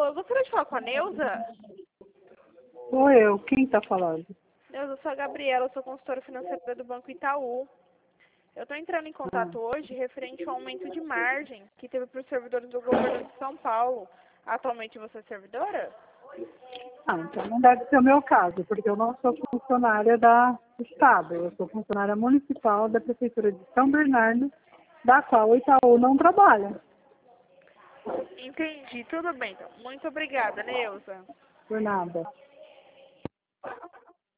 eu gostaria de falar com a Neuza. Sou eu. Quem está falando? Neuza, eu sou a Gabriela, eu sou consultora financeira do Banco Itaú. Eu estou entrando em contato hoje referente ao aumento de margem que teve para os servidores do governo de São Paulo. Atualmente você é servidora? Então não deve ser o meu caso, porque eu não sou funcionária do Estado. Eu sou funcionária municipal da Prefeitura de São Bernardo, da qual o Itaú não trabalha. Entendi, tudo bem então. Muito obrigada, Neuza. Por nada.